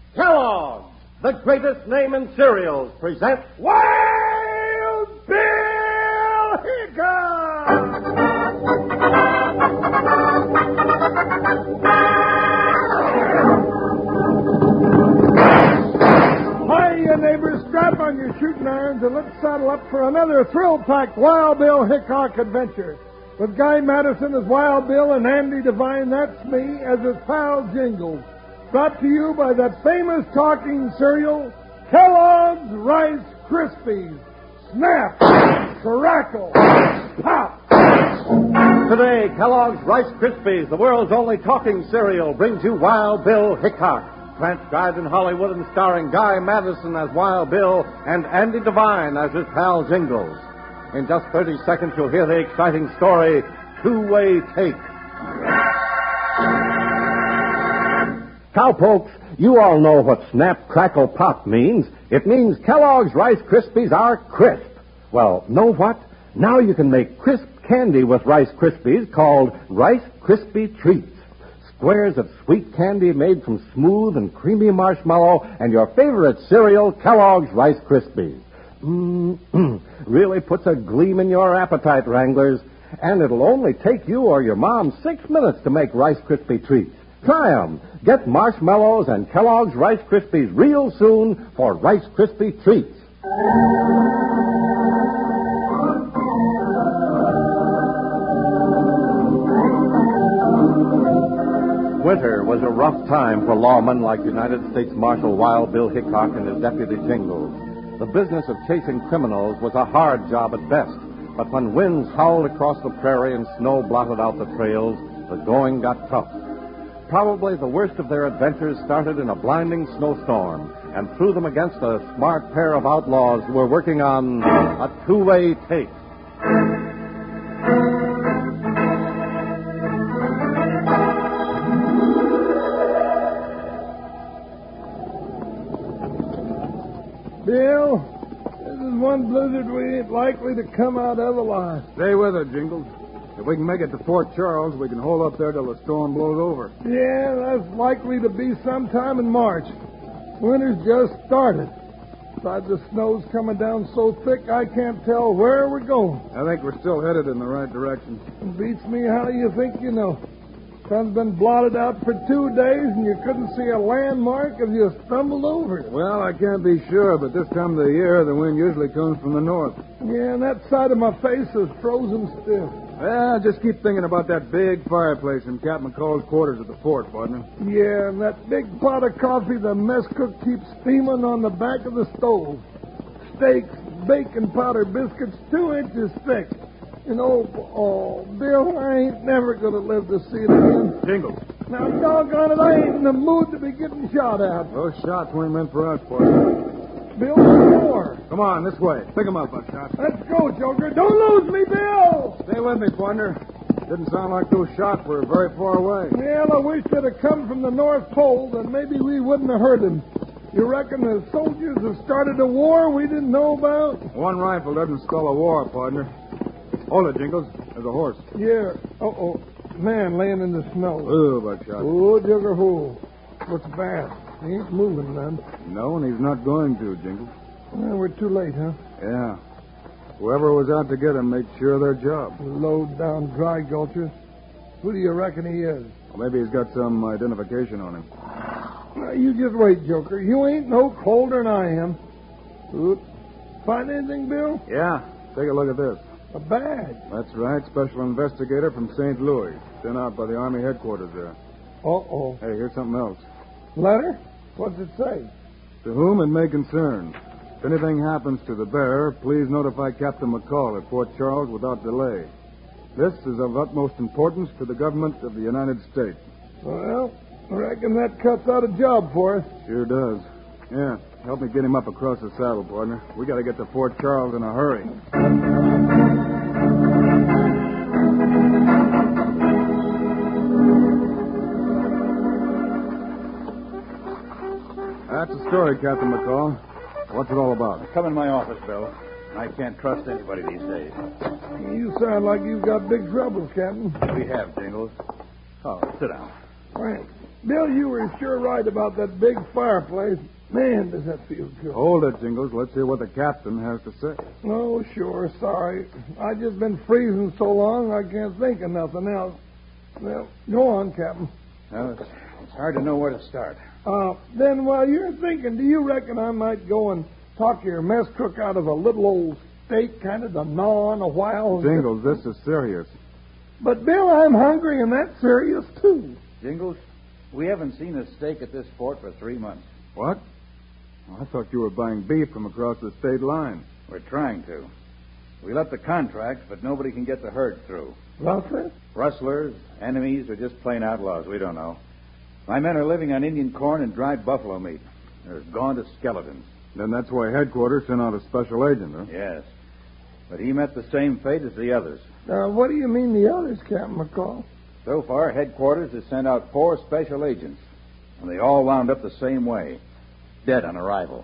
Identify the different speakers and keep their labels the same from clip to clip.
Speaker 1: Kellogg's, the greatest name in cereals, presents Wild Bill Hickok!
Speaker 2: Hiya, neighbors. Strap on your shooting irons and let's saddle up for another thrill-packed Wild Bill Hickok adventure. With Guy Madison as Wild Bill and Andy Devine, that's me, as his pal Jingles. Brought to you by that famous talking cereal, Kellogg's Rice Krispies. Snap, crackle, pop.
Speaker 1: Today, Kellogg's Rice Krispies, the world's only talking cereal, brings you Wild Bill Hickok, transcribed in Hollywood and starring Guy Madison as Wild Bill and Andy Devine as his pal Jingles. In just 30 seconds, you'll hear the exciting story, Two-Way Take. Cowpokes, you all know what Snap, Crackle, Pop means. It means Kellogg's Rice Krispies are crisp. Well, know what? Now you can make crisp candy with Rice Krispies called Rice Krispie Treats. Squares of sweet candy made from smooth and creamy marshmallow and your favorite cereal, Kellogg's Rice Krispies. Really puts a gleam in your appetite, Wranglers. And it'll only take you or your mom 6 minutes to make Rice Krispie Treats. Try 'em. Get marshmallows and Kellogg's Rice Krispies real soon for Rice Krispie Treats. Winter was a rough time for lawmen like United States Marshal Wild Bill Hickok and his deputy Jingles. The business of chasing criminals was a hard job at best, but when winds howled across the prairie and snow blotted out the trails, the going got tough. Probably the worst of their adventures started in a blinding snowstorm and threw them against a smart pair of outlaws who were working on a two-way take.
Speaker 2: Bill, this is one blizzard we ain't likely to come out of alive.
Speaker 3: Stay with it, Jingles. If we can make it to Fort Charles, we can hold up there till the storm blows over.
Speaker 2: Yeah, that's likely to be sometime in March. Winter's just started. Besides, the snow's coming down so thick I can't tell where we're going.
Speaker 3: I think we're still headed in the right direction.
Speaker 2: It beats me how you think you know. Sun's been blotted out for 2 days, and you couldn't see a landmark if you stumbled over it.
Speaker 3: Well, I can't be sure, but this time of the year, the wind usually comes from the north.
Speaker 2: Yeah, and that side of my face is frozen stiff.
Speaker 3: Well, just keep thinking about that big fireplace in Captain McCall's quarters at the fort, partner.
Speaker 2: Yeah, and that big pot of coffee the mess cook keeps steaming on the back of the stove. Steaks, bacon powder, biscuits 2 inches thick. And oh, Bill, I ain't never going to live to see it again.
Speaker 3: Jingles.
Speaker 2: Now, doggone it, I ain't in the mood to be getting shot at.
Speaker 3: Those shots weren't meant for us, partner.
Speaker 2: Bill, more.
Speaker 3: Come on, this way. Pick 'em up, Buckshot.
Speaker 2: Let's go, Joker. Don't lose me, Bill.
Speaker 3: Stay with me, partner. Didn't sound like those shots were very far away.
Speaker 2: Well, I wish they'd have come from the North Pole, then maybe we wouldn't have heard them. You reckon the soldiers have started a war we didn't know about?
Speaker 3: One rifle doesn't spell a war, partner. Hold it, Jingles. There's a horse.
Speaker 2: Yeah. Uh-oh. Man laying in the snow.
Speaker 3: Ooh, Buckshot.
Speaker 2: Oh, Jugger, who? Looks bad. He ain't moving none.
Speaker 3: No, and he's not going to, Jingles.
Speaker 2: Well, we're too late, huh?
Speaker 3: Yeah. Whoever was out to get him made sure of their job.
Speaker 2: Low down dry gulcher. Who do you reckon he is?
Speaker 3: Well, maybe he's got some identification on him.
Speaker 2: Now, you just wait, Joker. You ain't no colder than I am. Oop. Find anything, Bill?
Speaker 3: Yeah. Take a look at this.
Speaker 2: A badge.
Speaker 3: That's right. Special investigator from St. Louis. Sent out by the Army headquarters there.
Speaker 2: Uh-oh.
Speaker 3: Hey, here's something else.
Speaker 2: Letter? What's it say?
Speaker 3: To whom it may concern. If anything happens to the bearer, please notify Captain McCall at Fort Charles without delay. This is of utmost importance to the government of the United States.
Speaker 2: Well, I reckon that cuts out a job for us.
Speaker 3: Sure does. Yeah, help me get him up across the saddle, partner. We got to get to Fort Charles in a hurry. That's the story, Captain McCall. What's it all about?
Speaker 4: Come in my office, Bill. I can't trust anybody these days.
Speaker 2: You sound like you've got big troubles, Captain.
Speaker 4: We have, Jingles. Oh, sit down.
Speaker 2: Thanks. Bill, you were sure right about that big fireplace. Man, does that feel good.
Speaker 3: Hold it, Jingles. Let's hear what the captain has to say.
Speaker 2: Oh, sure, sorry. I just been freezing so long I can't think of nothing else. Well, go on, Captain.
Speaker 4: Well, it's hard to know where to start.
Speaker 2: Then while you're thinking, do you reckon I might go and talk your mess cook out of a little old steak kind of to gnaw on a while?
Speaker 3: Jingles, this is serious.
Speaker 2: But, Bill, I'm hungry, and that's serious, too.
Speaker 4: Jingles, we haven't seen a steak at this fort for 3 months.
Speaker 3: What? I thought you were buying beef from across the state line.
Speaker 4: We're trying to. We let the contracts, but nobody can get the herd through.
Speaker 2: Rustlers?
Speaker 4: Rustlers, enemies, or just plain outlaws. We don't know. My men are living on Indian corn and dried buffalo meat. They're gone to skeletons.
Speaker 3: Then that's why headquarters sent out a special agent, huh?
Speaker 4: Yes. But he met the same fate as the others.
Speaker 2: What do you mean the others, Captain McCall?
Speaker 4: So far, headquarters has sent out 4 special agents, and they all wound up the same way, dead on arrival.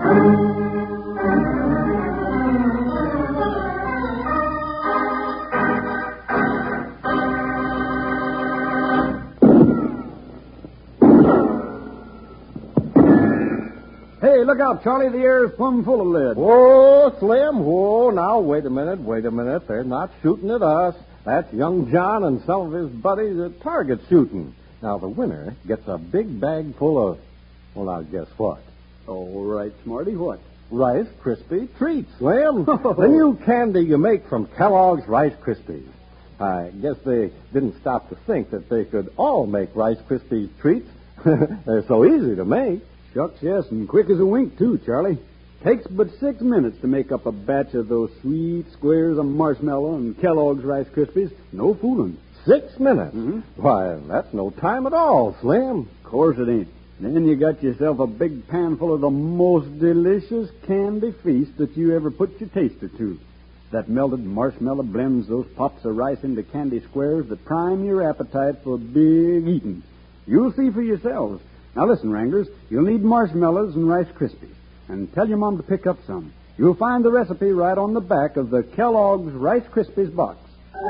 Speaker 5: Hey, look out, Charlie. The air's plumb full of lead.
Speaker 1: Whoa, Slim. Whoa, now, wait a minute. They're not shooting at us. That's young John and some of his buddies at target shooting. Now, the winner gets a big bag full of, well, now, guess what?
Speaker 5: All right, Smarty, what?
Speaker 1: Rice Krispie Treats, Slim. The new candy you make from Kellogg's Rice Krispies. I guess they didn't stop to think that they could all make Rice Krispie Treats. They're so easy to make.
Speaker 5: Shucks, yes, and quick as a wink, too, Charlie. Takes but 6 minutes to make up a batch of those sweet squares of marshmallow and Kellogg's Rice Krispies. No fooling.
Speaker 1: 6 minutes?
Speaker 5: Mm-hmm.
Speaker 1: Why, that's no time at all, Slim.
Speaker 5: Of course it ain't. Then you got yourself a big pan full of the most delicious candy feast that you ever put your taster to. That melted marshmallow blends those pops of rice into candy squares that prime your appetite for big eating. You'll see for yourselves. Now listen, Wranglers, you'll need marshmallows and Rice Krispies. And tell your mom to pick up some. You'll find the recipe right on the back of the Kellogg's Rice Krispies box.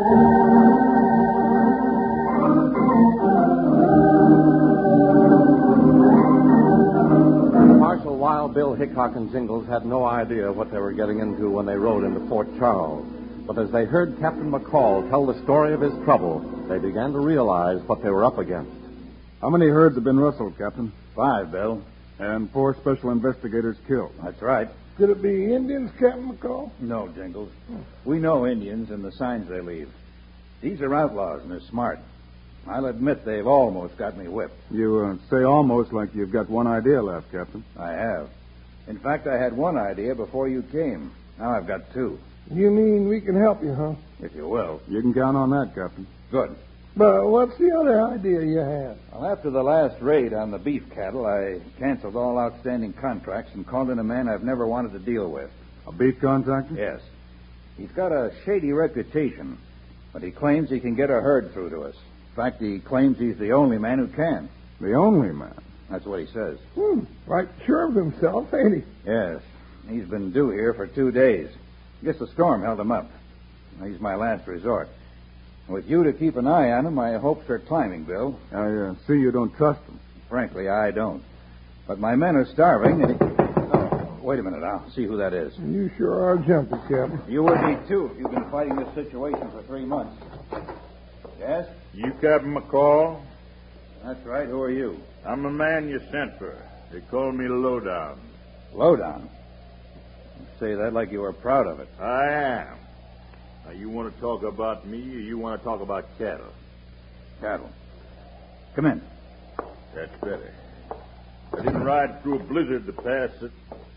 Speaker 1: Marshal Wild Bill Hickok and Jingles had no idea what they were getting into when they rode into Fort Charles. But as they heard Captain McCall tell the story of his trouble, they began to realize what they were up against.
Speaker 3: How many herds have been rustled, Captain?
Speaker 4: 5, Bill.
Speaker 3: And 4 special investigators killed.
Speaker 4: That's right.
Speaker 2: Could it be Indians, Captain McCall?
Speaker 4: No, Jingles. We know Indians and the signs they leave. These are outlaws, and they're smart. I'll admit they've almost got me whipped.
Speaker 3: You say almost like you've got one idea left, Captain.
Speaker 4: I have. In fact, I had one idea before you came. Now I've got 2.
Speaker 2: You mean we can help you, huh?
Speaker 4: If you will.
Speaker 3: You can count on that, Captain.
Speaker 4: Good.
Speaker 2: But what's the other idea you had?
Speaker 4: Well, after the last raid on the beef cattle, I canceled all outstanding contracts and called in a man I've never wanted to deal with.
Speaker 3: A beef contractor?
Speaker 4: Yes. He's got a shady reputation, but he claims he can get a herd through to us. In fact, he claims he's the only man who can.
Speaker 3: The only man?
Speaker 4: That's what he says.
Speaker 2: Right sure of himself, ain't he?
Speaker 4: Yes. He's been due here for 2 days. I guess the storm held him up. He's my last resort. With you to keep an eye on him, my hopes are climbing, Bill.
Speaker 3: I see you don't trust him.
Speaker 4: Frankly, I don't. But my men are starving, and Oh, wait a minute. I'll see who that is.
Speaker 2: You sure are jumpy, Captain.
Speaker 4: You would be, too, if you've been fighting this situation for 3 months. Yes?
Speaker 6: You Captain McCall?
Speaker 4: That's right. Who are you?
Speaker 6: I'm the man you sent for. They call me Lowdown.
Speaker 4: Lowdown. You say that like you were proud of it.
Speaker 6: I am. Now, you want to talk about me or you want to talk about cattle?
Speaker 4: Cattle. Come in.
Speaker 6: That's better. I didn't ride through a blizzard to pass it.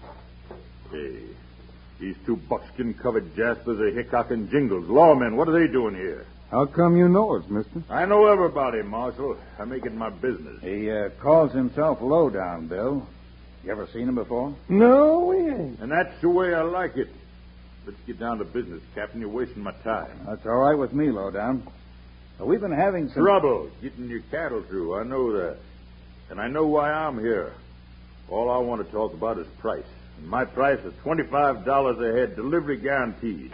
Speaker 6: Hey, these 2 buckskin-covered jaspers are Hickok and Jingles. Lawmen, what are they doing here?
Speaker 3: How come you know us, mister?
Speaker 6: I know everybody, Marshal. I make it my business.
Speaker 4: He calls himself Lowdown, Bill. You ever seen him before?
Speaker 2: No, we ain't.
Speaker 6: And that's the way I like it. Let's get down to business, Captain. You're wasting my time.
Speaker 4: That's all right with me, Lowdown. We've been having some
Speaker 6: trouble getting your cattle through. I know that. And I know why I'm here. All I want to talk about is price. And my price is $25 a head, delivery guaranteed.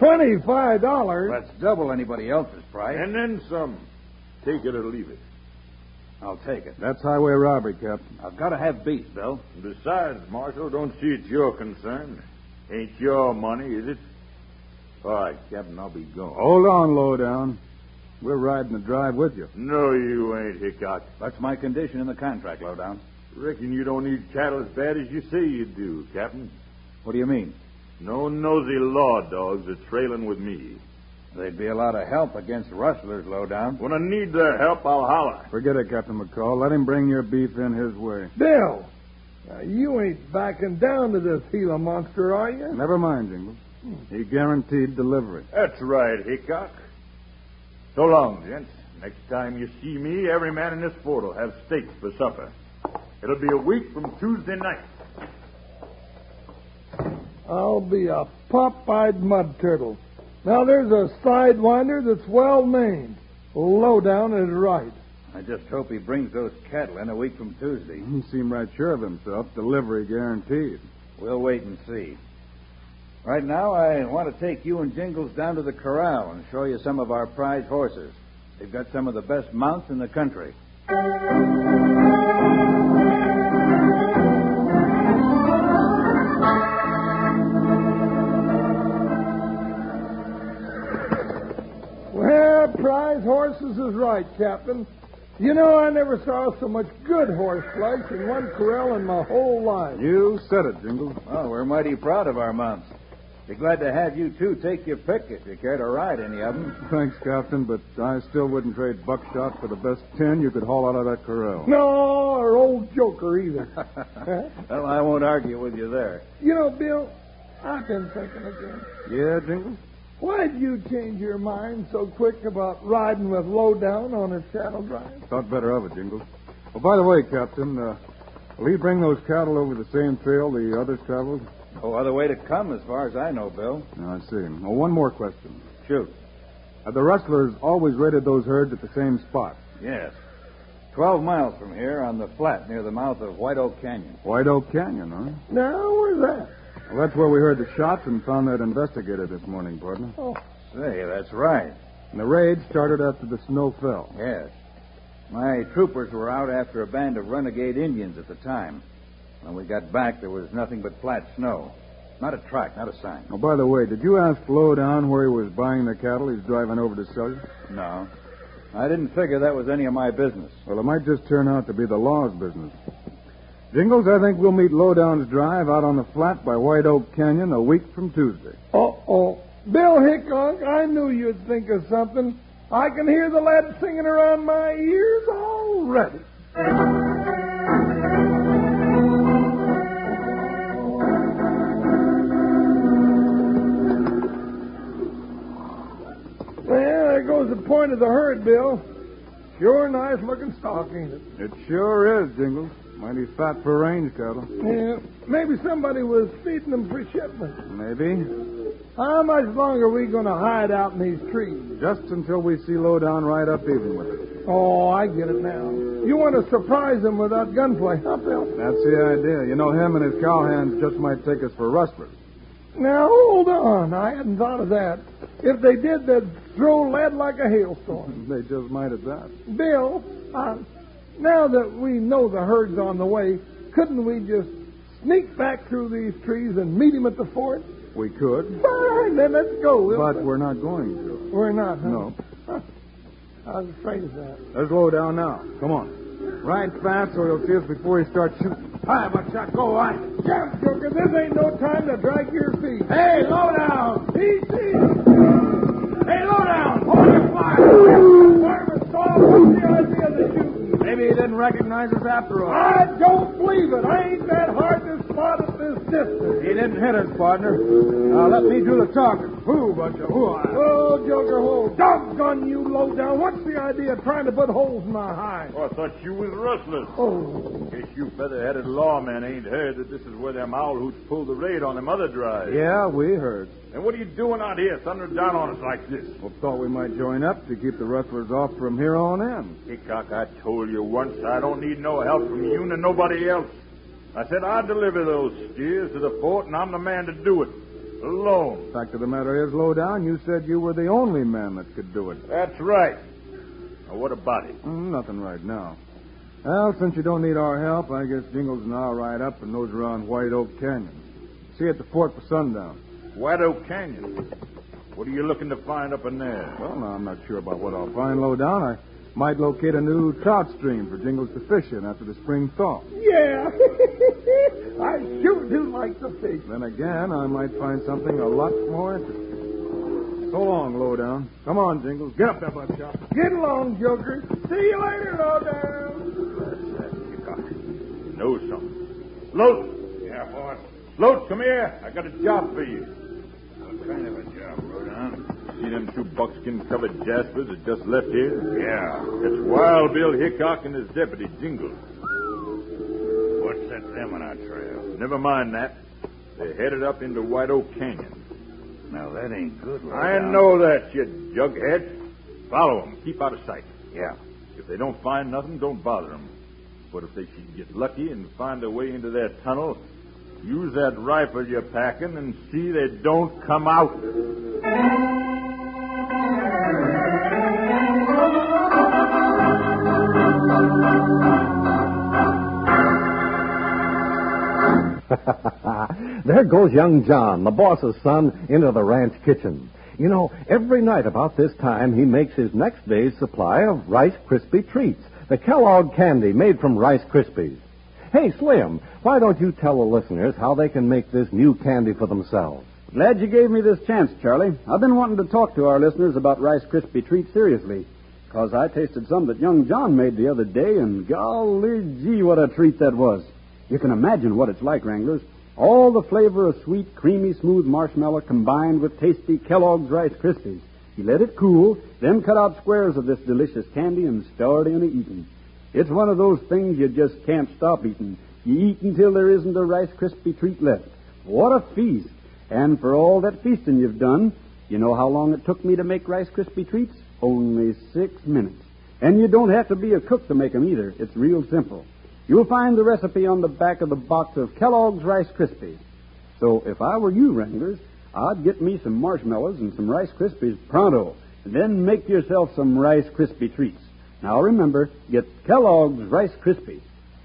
Speaker 2: $25?
Speaker 4: That's double anybody else's price.
Speaker 6: And then some. Take it or leave it.
Speaker 4: I'll take it.
Speaker 3: That's highway robbery, Captain.
Speaker 4: I've got to have beef, Bill.
Speaker 6: Besides, Marshal, don't see it's your concern. Ain't your money, is it? All right, Captain, I'll be going.
Speaker 3: Hold on, Lowdown. We're riding the drive with you.
Speaker 6: No, you ain't, Hickok.
Speaker 4: That's my condition in the contract, Lowdown.
Speaker 6: Reckon you don't need cattle as bad as you say you do, Captain.
Speaker 4: What do you mean?
Speaker 6: No nosy law dogs are trailing with me.
Speaker 4: There'd be a lot of help against rustlers, Lowdown.
Speaker 6: When I need their help, I'll holler.
Speaker 3: Forget it, Captain McCall. Let him bring your beef in his way.
Speaker 2: Bill, now, you ain't backing down to this Gila monster, are you?
Speaker 3: Never mind, Jingles. He guaranteed delivery.
Speaker 6: That's right, Hickok. So long, gents. Next time you see me, every man in this fort will have steaks for supper. It'll be a week from Tuesday night.
Speaker 2: I'll be a pop-eyed mud turtle. Now, there's a sidewinder that's well named. Lowdown is right.
Speaker 4: I just hope he brings those cattle in a week from Tuesday.
Speaker 3: He seemed right sure of himself. Delivery guaranteed.
Speaker 4: We'll wait and see. Right now, I want to take you and Jingles down to the corral and show you some of our prize horses. They've got some of the best mounts in the country.
Speaker 2: Well, prize horses is right, Captain. You know, I never saw so much good horse flesh in one corral in my whole life.
Speaker 3: You said it, Jingles.
Speaker 4: Well, we're mighty proud of our mounts. Be glad to have you two take your pick if you care to ride any of them.
Speaker 3: Thanks, Captain, but I still wouldn't trade buckshot for the best 10 you could haul out of that corral.
Speaker 2: No, or old Joker either.
Speaker 4: Well, I won't argue with you there.
Speaker 2: You know, Bill, I've been thinking again.
Speaker 3: Yeah, Jingles?
Speaker 2: Why'd you change your mind so quick about riding with Lowdown on his cattle drive?
Speaker 3: Thought better of it, Jingles. Oh, by the way, Captain, will he bring those cattle over the same trail the others traveled?
Speaker 4: No other way to come, as far as I know, Bill.
Speaker 3: I see. Well, one more question.
Speaker 4: Shoot.
Speaker 3: Have the rustlers always raided those herds at the same spot?
Speaker 4: Yes. 12 miles from here on the flat near the mouth of White Oak Canyon.
Speaker 3: White Oak Canyon, huh?
Speaker 2: Now, where's that?
Speaker 3: Well, that's where we heard the shots and found that investigator this morning, partner.
Speaker 2: Oh,
Speaker 4: Say, that's right.
Speaker 3: And the raid started after the snow fell.
Speaker 4: Yes. My troopers were out after a band of renegade Indians at the time. When we got back, there was nothing but flat snow. Not a track, not a sign.
Speaker 3: Oh, by the way, did you ask Lowdown where he was buying the cattle he's driving over to sell you?
Speaker 4: No. I didn't figure that was any of my business.
Speaker 3: Well, it might just turn out to be the law's business. Jingles, I think we'll meet Lowdown's drive out on the flat by White Oak Canyon a week from Tuesday.
Speaker 2: uh-oh. Bill Hickok, I knew you'd think of something. I can hear the lad singing around my ears already. Well, there goes the point of the herd, Bill. Sure nice looking stock, ain't it?
Speaker 3: It sure is, Jingles. Mighty fat for range cattle.
Speaker 2: Yeah, maybe somebody was feeding them for shipment.
Speaker 3: Maybe.
Speaker 2: How much longer are we going to hide out in these trees?
Speaker 3: Just until we see Lowdown right up even with it.
Speaker 2: Oh, I get it now. You want to surprise them without gunplay, huh, Bill?
Speaker 3: That's the idea. You know, him and his cowhands just might take us for rustlers.
Speaker 2: Now, hold on. I hadn't thought of that. If they did, they'd throw lead like a hailstorm.
Speaker 3: They just might at that.
Speaker 2: Bill, now that we know the herd's on the way, couldn't we just sneak back through these trees and meet him at the fort?
Speaker 3: We could.
Speaker 2: Fine, then let's go.
Speaker 3: But we're not going to.
Speaker 2: We're not, huh?
Speaker 3: No.
Speaker 2: Huh. I was afraid of that.
Speaker 3: There's Lowdown now. Come on. Ride fast so he'll see us before he starts shooting.
Speaker 2: Hi, Buckshot, go on. Jump, Joker. This ain't no time to drag your feet. Hey, Lowdown. Easy. Hey, Lowdown. Hold your fire. Fireman Saul, what's the idea of the shooting?
Speaker 3: Maybe he didn't recognize us after all.
Speaker 2: I don't believe it. I ain't that hard to spot at this distance.
Speaker 3: He didn't hit us, partner. Now, let me do the talking. Who, Buckshot? Who?
Speaker 2: Oh, Joker, hold. Doggone you, Lowdown. What's the idea of trying to put holes in my hide?
Speaker 6: Oh, I thought you was rustlers.
Speaker 2: Oh.
Speaker 6: In case you feather-headed lawmen ain't heard that this is where them owl hoots pulled the raid on them other drives.
Speaker 3: Yeah, we heard.
Speaker 6: And what are you doing out here thundering down on us like this?
Speaker 3: Well, thought we might join up to keep the rustlers off from here on in.
Speaker 6: Hickok, I told you once I don't need no help from you nor nobody else. I said I'd deliver those steers to the fort, and I'm the man to do it. Alone.
Speaker 3: Fact of the matter is, Lowdown, you said you were the only man that could do it.
Speaker 6: That's right. Now, what about it?
Speaker 3: Nothing right now. Well, since you don't need our help, I guess Jingles and I'll ride up and nose around White Oak Canyon. See you at the fort for sundown.
Speaker 6: White Oak Canyon. What are you looking to find up in there?
Speaker 3: Well, now, I'm not sure about what I'll find low down. I might locate a new trout stream for Jingles to fish in after the spring thaw.
Speaker 2: Yeah. I sure do like to fish.
Speaker 3: Then again, I might find something a lot more interesting. So long, Lowdown. Come on, Jingles. Get up there, Buckshot.
Speaker 2: Get along, Joker. See you later, Lowdown.
Speaker 6: You got it. You know something. Sloat!
Speaker 4: Yeah, boss.
Speaker 6: Sloat, come here. I got a job for you.
Speaker 4: What kind of a job, Lowdown?
Speaker 6: See them two buckskin-covered jaspers that just left here?
Speaker 4: Yeah.
Speaker 6: It's Wild Bill Hickok and his deputy, Jingles.
Speaker 4: What set them on our trail?
Speaker 6: Never mind that. They're headed up into White Oak Canyon.
Speaker 4: Now, that ain't good, Lowdown.
Speaker 6: I know that, you jughead. Follow them. Keep out of sight.
Speaker 4: Yeah.
Speaker 6: If they don't find nothing, don't bother them. But if they should get lucky and find their way into their tunnel, use that rifle you're packing and see they don't come out.
Speaker 1: There goes young John, the boss's son, into the ranch kitchen. You know, every night about this time, he makes his next day's supply of Rice Krispie treats, the Kellogg candy made from Rice Krispies. Hey, Slim, why don't you tell the listeners how they can make this new candy for themselves?
Speaker 5: Glad you gave me this chance, Charlie. I've been wanting to talk to our listeners about Rice Krispie treats seriously, because I tasted some that young John made the other day, and golly gee, what a treat that was. You can imagine what it's like, Wranglers. All the flavor of sweet, creamy, smooth marshmallow combined with tasty Kellogg's Rice Krispies. You let it cool, then cut out squares of this delicious candy and start in eating. It's one of those things you just can't stop eating. You eat until there isn't a Rice Krispie treat left. What a feast! And for all that feasting you've done, you know how long it took me to make Rice Krispie treats? Only 6 minutes. And you don't have to be a cook to make them either. It's real simple. You'll find the recipe on the back of the box of Kellogg's Rice Krispies. So if I were you, Wranglers, I'd get me some marshmallows and some Rice Krispies pronto, and then make yourself some Rice Krispie treats. Now remember, get Kellogg's Rice Krispies.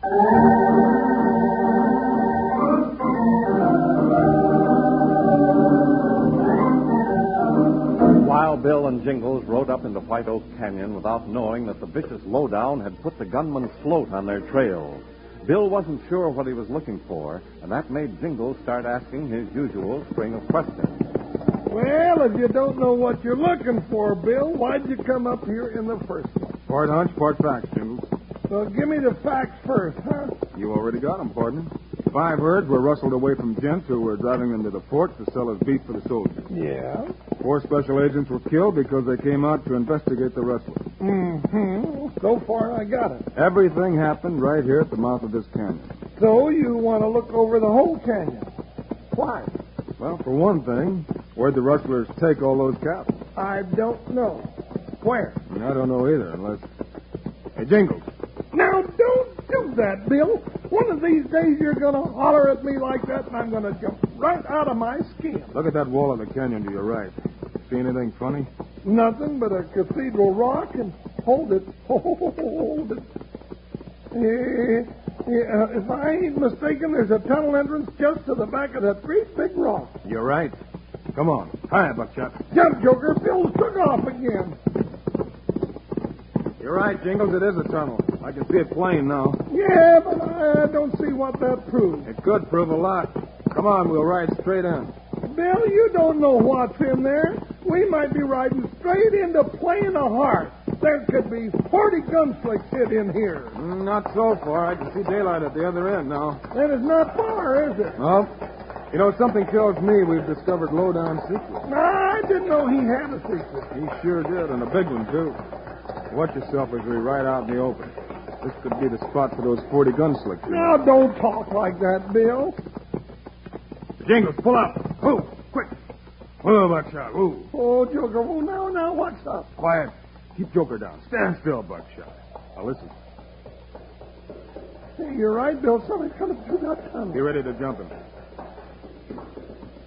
Speaker 1: Wild Bill and Jingles rode up into White Oak Canyon without knowing that the vicious Lowdown had put the gunman's float on their trail. Bill wasn't sure what he was looking for, and that made Jingles start asking his usual string of questions.
Speaker 2: Well, if you don't know what you're looking for, Bill, why'd you come up here in the first place?
Speaker 3: Part hunch, part facts, Jingles.
Speaker 2: Well, give me the facts first, huh?
Speaker 3: You already got them, partner. 5 herds were rustled away from gents who were driving them to the fort to sell as beef for the soldiers.
Speaker 2: Yeah.
Speaker 3: 4 special agents were killed because they came out to investigate the rustlers.
Speaker 2: Mm-hmm. So far, I got it.
Speaker 3: Everything happened right here at the mouth of this canyon.
Speaker 2: So you want to look over the whole canyon. Why?
Speaker 3: Well, for one thing, where'd the rustlers take all those cattle?
Speaker 2: I don't know. Where?
Speaker 3: I don't know either, unless... Hey, Jingles.
Speaker 2: Now, don't do that, Bill. One of these days you're going to holler at me like that, and I'm going to jump right out of my skin.
Speaker 3: Look at that wall of the canyon to your right. See anything funny?
Speaker 2: Nothing but a cathedral rock, and hold it. Hold it. If I ain't mistaken, there's a tunnel entrance just to the back of that great big rock.
Speaker 3: You're right. Come on. Hi, Buckshot.
Speaker 2: Jump, Joker. Bill's took off again.
Speaker 3: You're right, Jingles. It is a tunnel. I can see it plain now.
Speaker 2: Yeah, but I don't see what that proves.
Speaker 3: It could prove a lot. Come on, we'll ride straight in.
Speaker 2: Bill, you don't know what's in there. We might be riding straight into playing a heart. There could be 40 gunslicks hid in here.
Speaker 3: Not so far. I can see daylight at the other end now.
Speaker 2: That is not far, is it?
Speaker 3: Well, you know, something tells me we've discovered Lowdown's secret.
Speaker 2: I didn't know he had a secret.
Speaker 3: He sure did, and a big one, too. Watch yourself as we ride out in the open. This could be the spot for those 40 gunslicks.
Speaker 2: Now, don't talk like that, Bill.
Speaker 3: Jingles, pull up. Move, quick. Move, Buckshot, move.
Speaker 2: Oh, Joker, oh, now, what's up?
Speaker 3: Quiet. Keep Joker down. Stand still, Buckshot. Now, listen.
Speaker 2: Hey, you're right, Bill. Somebody's coming through that tunnel.
Speaker 3: Be ready to jump him.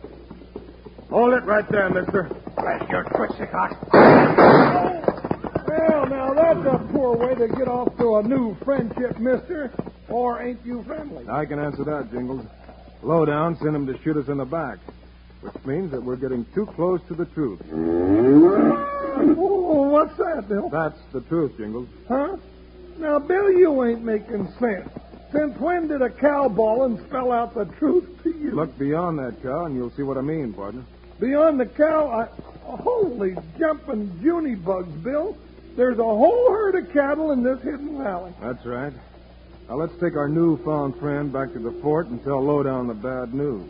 Speaker 3: Hold it right there, mister.
Speaker 4: Blast your twitch, Hickok.
Speaker 2: Well, now that's a poor way to get off to a new friendship, mister. Or ain't you friendly?
Speaker 3: I can answer that, Jingles. Lowdown sent him to shoot us in the back, which means that we're getting too close to the truth.
Speaker 2: Oh, what's that, Bill?
Speaker 3: That's the truth, Jingles.
Speaker 2: Huh? Now, Bill, you ain't making sense. Since when did a cowballin' spell out the truth to you?
Speaker 3: Look beyond that cow, and you'll see what I mean, partner.
Speaker 2: Beyond the cow, holy jumping Junie bugs, Bill. There's a whole herd of cattle in this hidden valley.
Speaker 3: That's right. Now, let's take our newfound friend back to the fort and tell Lowdown the bad news.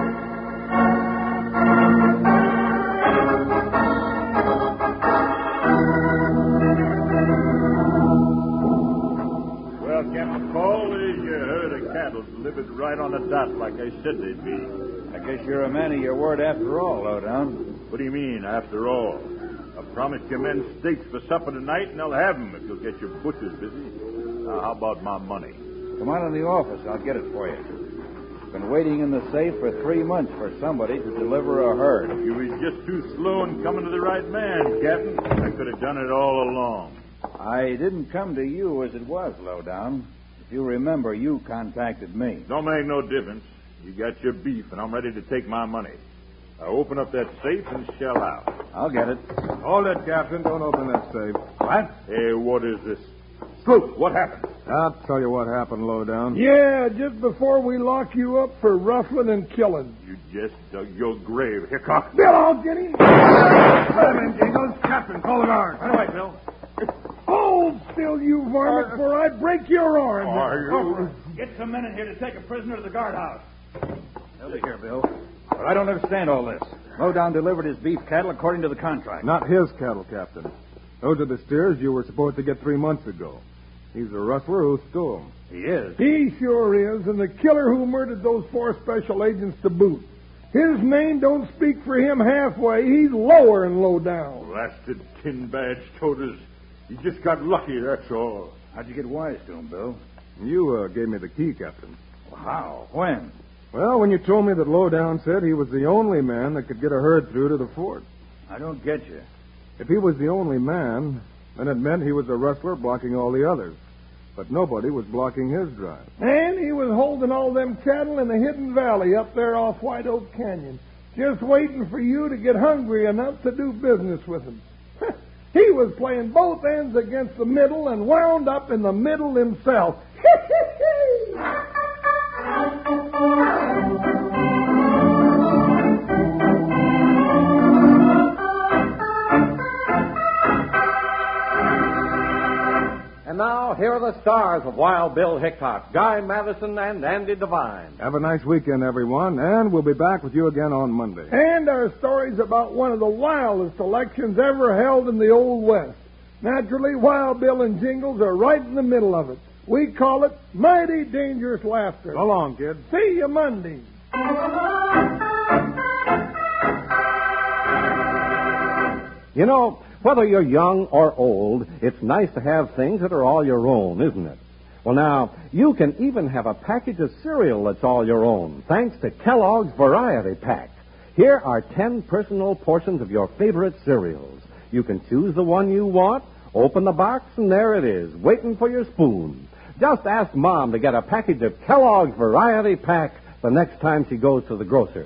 Speaker 6: Well, Captain McCall, there's your herd of cattle delivered right on the dot like I said they'd be.
Speaker 4: I guess you're a man of your word after all, Lowdown.
Speaker 6: What do you mean, after all? I promised your men steaks for supper tonight, and they'll have them if you'll get your butchers busy. Now, how about my money?
Speaker 4: Come on in the office. I'll get it for you. Been waiting in the safe for 3 months for somebody to deliver a herd.
Speaker 6: You was just too slow in coming to the right man, Captain. I could have done it all along.
Speaker 4: I didn't come to you as it was, Lowdown. If you remember, you contacted me.
Speaker 6: Don't make no difference. You got your beef, and I'm ready to take my money. Now open up that safe and shell out.
Speaker 4: I'll get it.
Speaker 3: Hold it, Captain. Don't open that safe.
Speaker 6: What? Hey, what is this? Sloop, what happened?
Speaker 3: I'll tell you what happened, Lowdown.
Speaker 2: Yeah, just before we lock you up for ruffling and killing.
Speaker 6: You just dug your grave, Hickok.
Speaker 2: Bill, I'll get him.
Speaker 3: Put him in, Jingles. Captain, call the guard.
Speaker 6: Right away, Bill.
Speaker 2: Hold still, you varmint, for I break your arm.
Speaker 6: Are you?
Speaker 4: Get some men in here to take a prisoner to the guardhouse. Help me here, Bill. But I don't understand all this. Lowdown delivered his beef cattle according to the contract.
Speaker 3: Not his cattle, Captain. Those are the steers you were supposed to get 3 months ago. He's the rustler who stole them.
Speaker 4: He is.
Speaker 2: He sure is, and the killer who murdered those 4 special agents to boot. His name don't speak for him halfway. He's lower and low down.
Speaker 6: Blasted tin badge toters. You just got lucky, that's all.
Speaker 4: How'd you get wise to him, Bill?
Speaker 3: You gave me the key, Captain.
Speaker 4: Well, how? When?
Speaker 3: Well, when you told me that Lowdown said he was the only man that could get a herd through to the fort.
Speaker 4: I don't get you.
Speaker 3: If he was the only man, then it meant he was a rustler blocking all the others. But nobody was blocking his drive.
Speaker 2: And he was holding all them cattle in the hidden valley up there off White Oak Canyon, just waiting for you to get hungry enough to do business with him. He was playing both ends against the middle and wound up in the middle himself.
Speaker 1: And now, here are the stars of Wild Bill Hickok, Guy Madison and Andy Devine.
Speaker 3: Have a nice weekend, everyone, and we'll be back with you again on Monday.
Speaker 2: And our stories about one of the wildest elections ever held in the Old West. Naturally, Wild Bill and Jingles are right in the middle of it. We call it Mighty Dangerous Laughter.
Speaker 3: So long, kid.
Speaker 2: See you Monday.
Speaker 1: You know, whether you're young or old, it's nice to have things that are all your own, isn't it? Well, now, you can even have a package of cereal that's all your own, thanks to Kellogg's Variety Pack. Here are 10 personal portions of your favorite cereals. You can choose the one you want, open the box, and there it is, waiting for your spoon. Just ask Mom to get a package of Kellogg's Variety Pack the next time she goes to the grocer.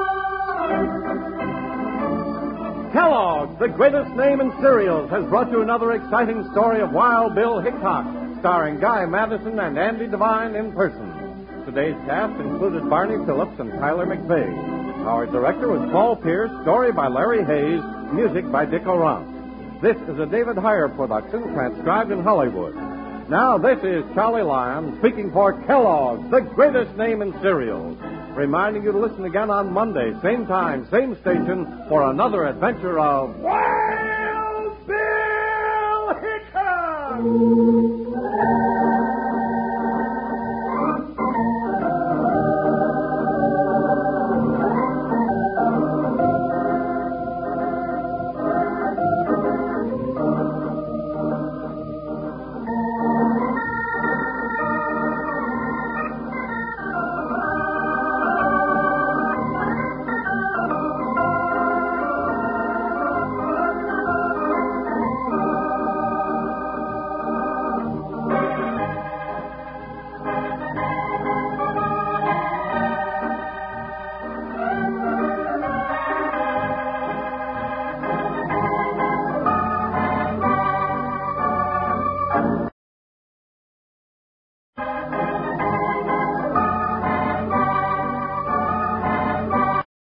Speaker 1: Kellogg's, the greatest name in cereals, has brought you another exciting story of Wild Bill Hickok, starring Guy Madison and Andy Devine in person. Today's cast included Barney Phillips and Tyler McVeigh. Our director was Paul Pierce, story by Larry Hayes, music by Dick Orant. This is a David Heyer production, transcribed in Hollywood. Now, this is Charlie Lyon speaking for Kellogg's, the greatest name in cereals, reminding you to listen again on Monday, same time, same station, for another adventure of
Speaker 2: Wild Bill Hickok!